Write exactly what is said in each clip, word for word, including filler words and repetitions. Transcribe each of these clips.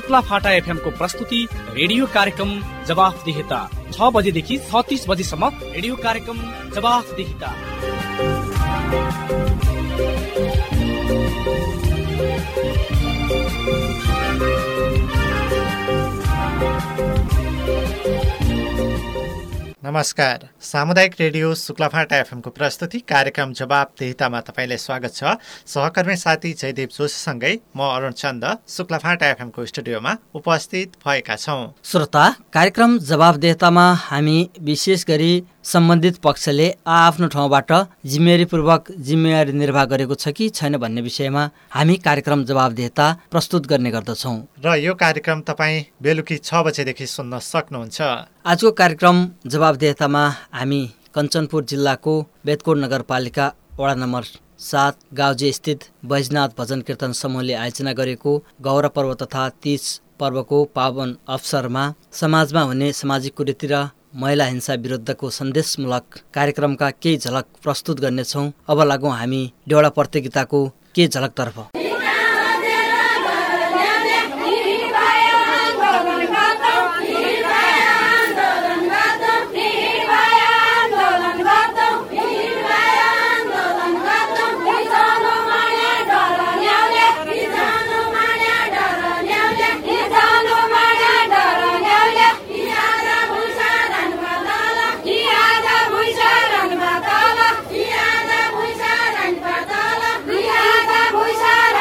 शुक्ला फाटा एफएम को प्रस्तुति रेडियो कार्यक्रम जवाफदेहिता छ बजेदेखि छत्तीस बजेसम्म रेडियो कार्यक्रम जवाफदेहिता। नमस्कार, सामुदायिक रेडियो शुक्लाफाटा एफएमको प्रस्तुति कार्यक्रम जवाफदेहितामा तपाईँलाई स्वागत छ। सहकर्मी साथी जयदेव जोशीसँगै म अरुण चन्द शुक्लाफाटा एफएमको स्टुडियोमा उपस्थित भएका छौँ। श्रोता, कार्यक्रम जवाफदेहितामा हामी विशेष गरी सम्बन्धित पक्षले आफ्नो ठाउँबाट जिम्मेवारीपूर्वक जिम्मेवारी निर्वाह गरेको छ कि छैन भन्ने विषयमा हामी कार्यक्रम जवाफदेहिता प्रस्तुत गर्ने गर्दछौँ र यो कार्यक्रम तपाईँ बेलुकी छ बजेदेखि सुन्न सक्नुहुन्छ। आजको कार्यक्रम जवाफदेहितामा हामी कञ्चनपुर जिल्लाको बेतकोट नगरपालिका वडा नम्बर सात गाउँजे स्थित बैजनाथ भजन कीर्तन समूहले आयोजना गरेको गौरा पर्व तथा तीज पर्वको पावन अवसरमा समाजमा हुने सामाजिक कुरीति र महिला हिंसा विरुद्धको सन्देशमूलक कार्यक्रमका केही झलक प्रस्तुत गर्नेछौँ। अब लागौँ हामी डेउडा प्रतियोगिताको केही झलकतर्फ। भुइँसा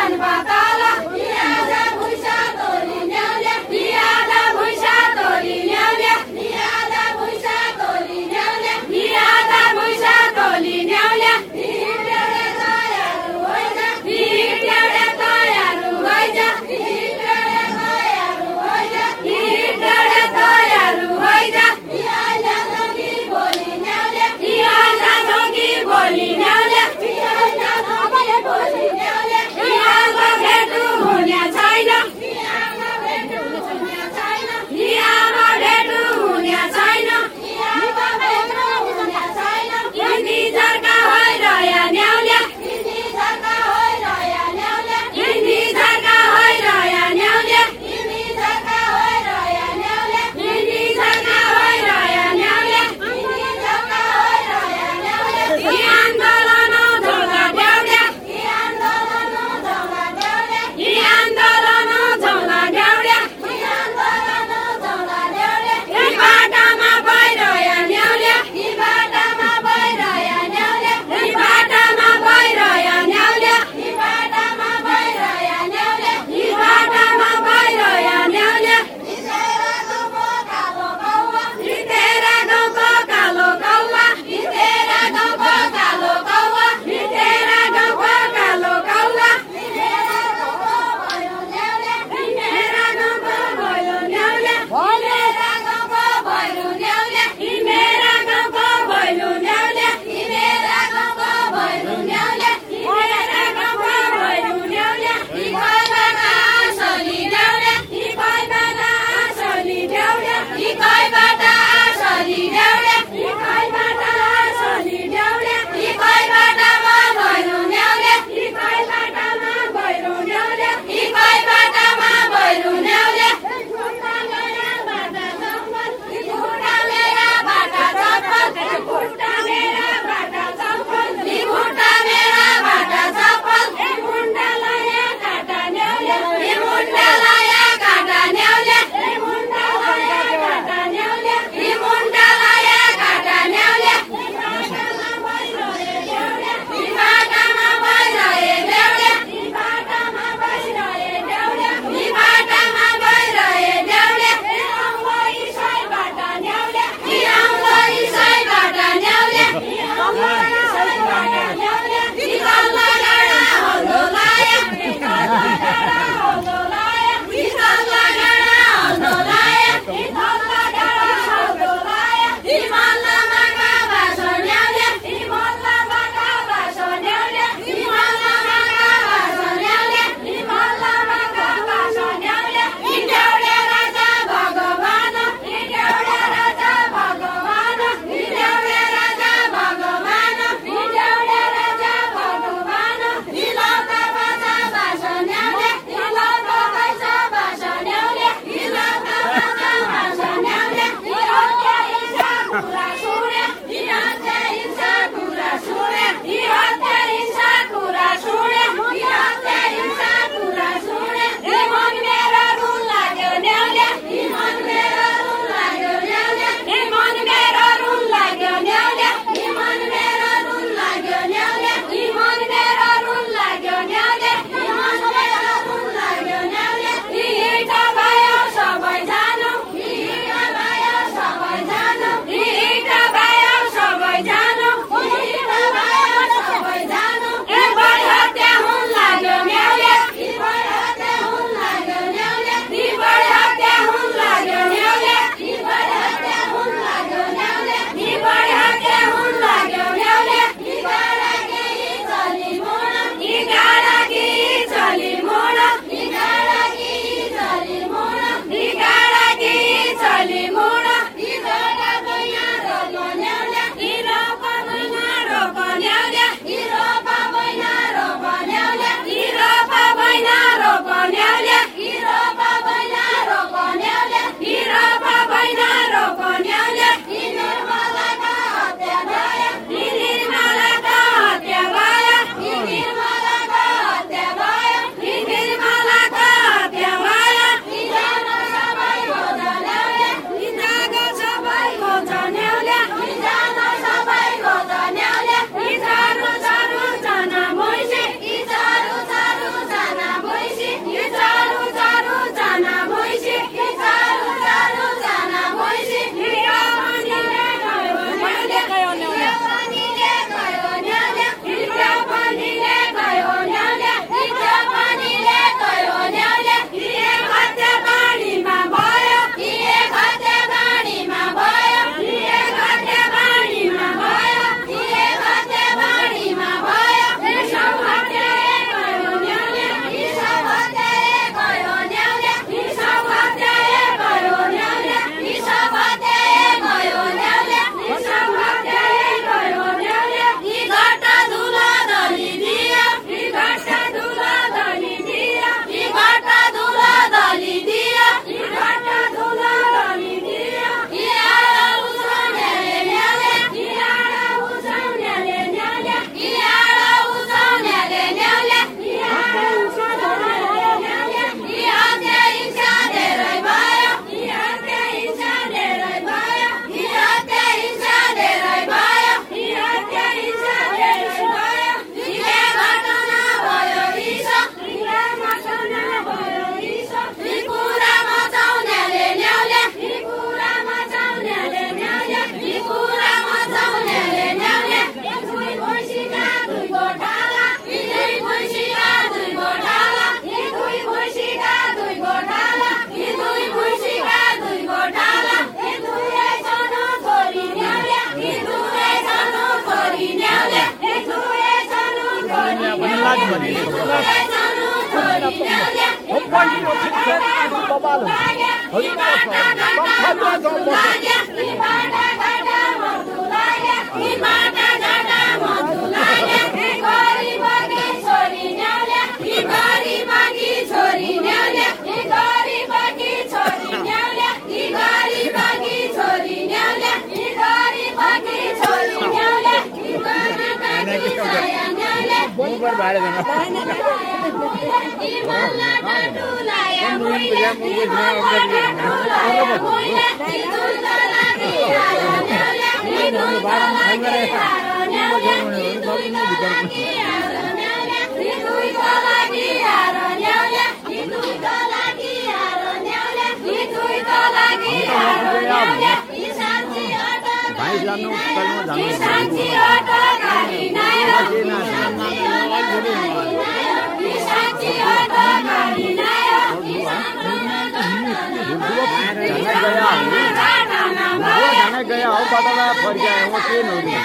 भाइ जानु कलमा जानु गया हो पटला फर्क्या हो के नहुने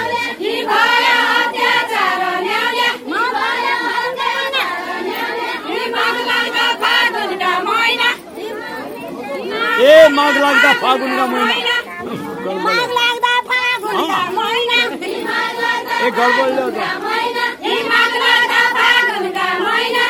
ए माघ लाग्दा फागुनका महिना माघ लाग्दा फागुनका महिना ए गडबड ल्याउ त ए माघ लाग्दा फागुनका महिना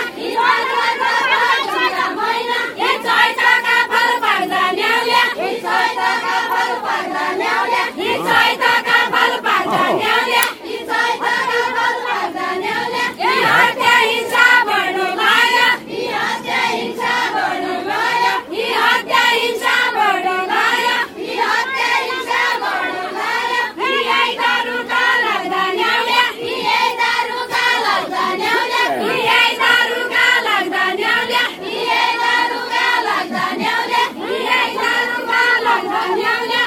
ए चैतका फल पाक्दा न्याउल्या ए चैतका फल पाक्दा न्याउल्या ए चैतका फल पाक्दा न्याउल्या ए चैतका फल पाक्दा न्याउल्या ए हत्या हिंसा बढ्नु भयो ए हत्या हिंसा बढ्नु भयो ए हत्या हिंसा बढ्नु भयो ए हत्या हिंसा बढ्नु भयो ए दारुका लाग्दा न्याउल्या ए दारुका लाग्दा न्याउल्या ए दारुका लाग्दा न्याउल्या ए दारुका लाग्दा न्याउल्या ए दारुका लाग्दा न्याउल्या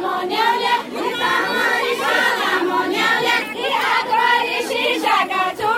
Gato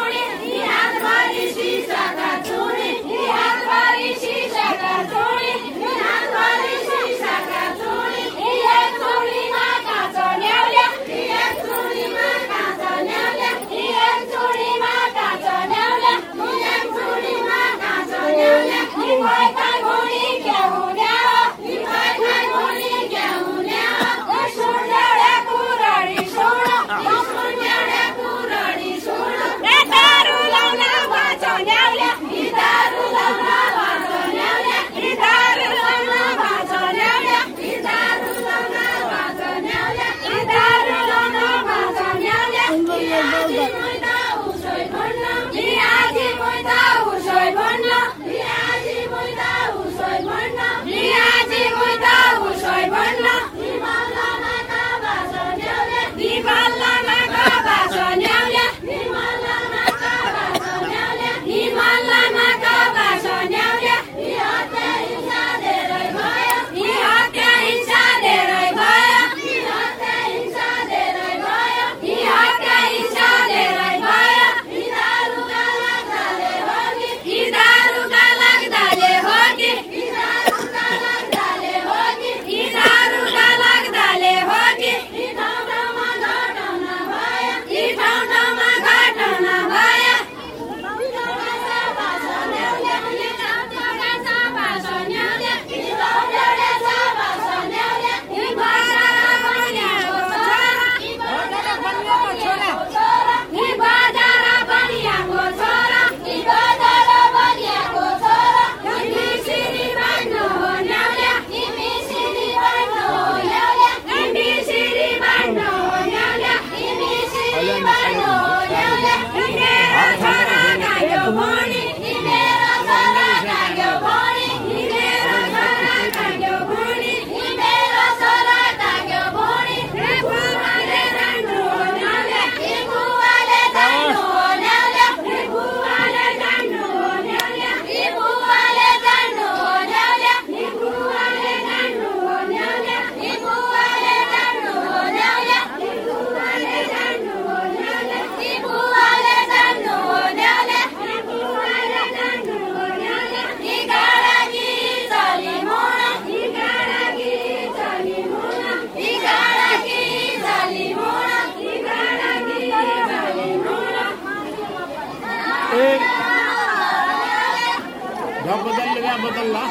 बदल ला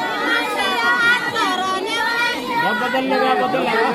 बदल लगा बदल लगा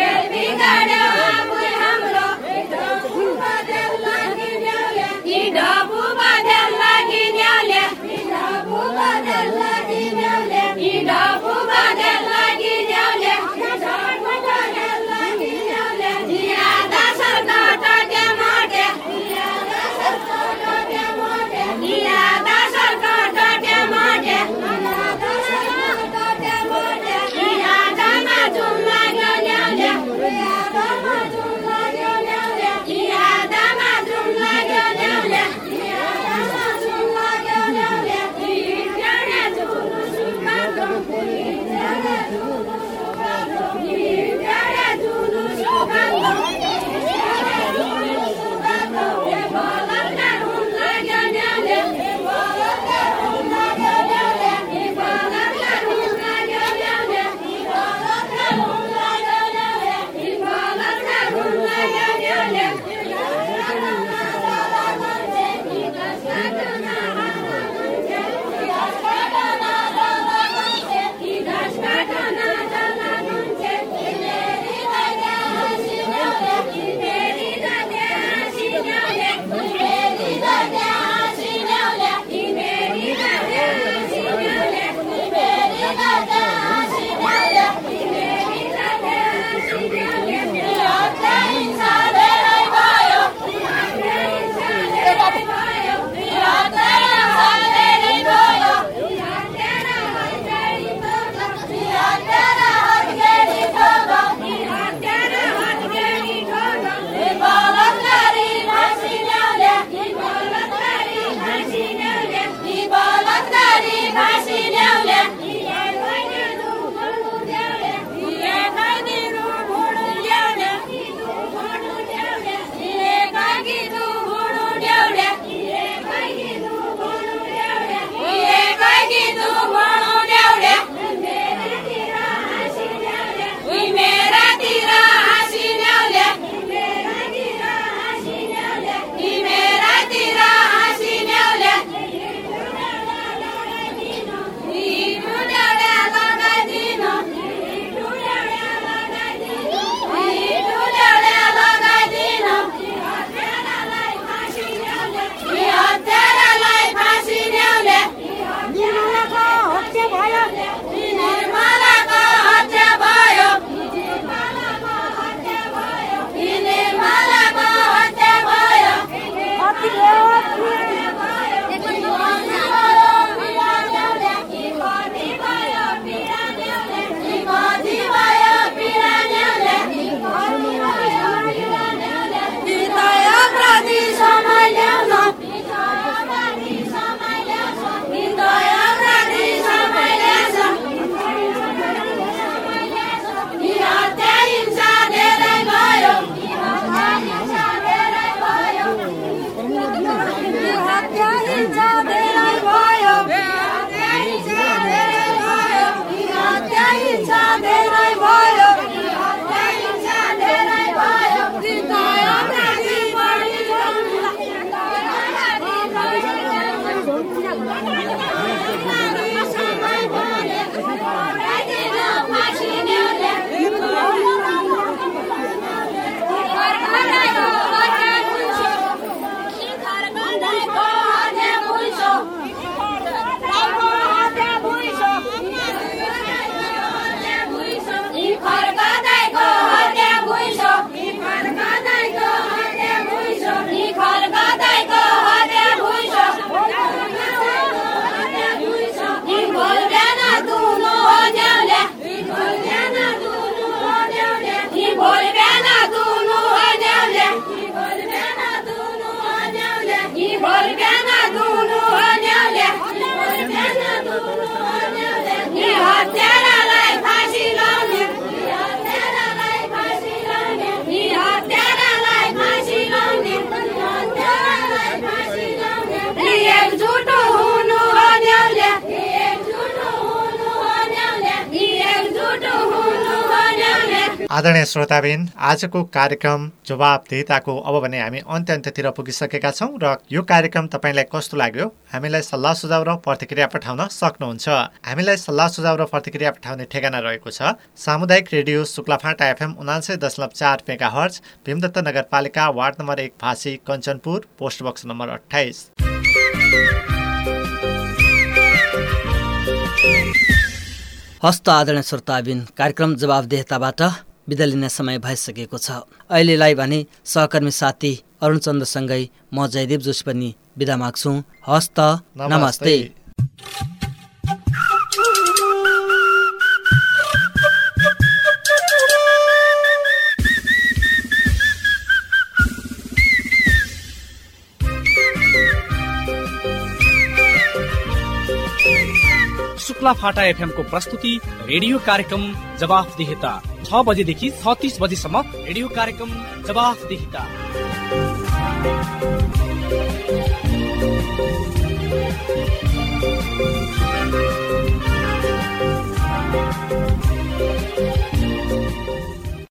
He does. हिंसा धेरै भयो हत्या हिंसा धेरै भयो हत्या हिंसा धेरै भयो हत्या हिंसा धेरै भयो दया माथि बढी आदरणीय श्रोताबिन, आजको कार्यक्रम जवाबदेहिताको अब भने हामी अन्त्य अन्त्यतिर पुगिसकेका छौँ र यो कार्यक्रम तपाईँलाई कस्तो लाग्यो हामीलाई सल्लाह सुझाव र प्रतिक्रिया पठाउन सक्नुहुन्छ। हामीलाई सल्लाह सुझाव र प्रतिक्रिया पठाउने ठेगाना रहेको छ सामुदायिक रेडियो शुक्लाफाटा एफएम उनान्सय दशमलव चार मेगा हर्ज, भीमदत्त नगरपालिका, वार्ड नम्बर एक, Bhasi, Kanchanpur, post box number अठाइस। हस्त आदरणीय श्रोताबिन, कार्यक्रम जवाबदेहिताबाट बिदा लिने समय भइसकेको छ। अहिलेलाई भने सहकर्मी साथी अरुण चन्द्रसँगै म जयदेव जोशी पनि बिदा माग्छु। हस्त नमस्ते। शुक्लाफाटा एफएम को प्रस्तुति रेडियो कार्यक्रम जवाफदेहिता छ बजेदेखि छत्तीस बजेसम्म रेडियो कार्यक्रम जवाफदेहिता।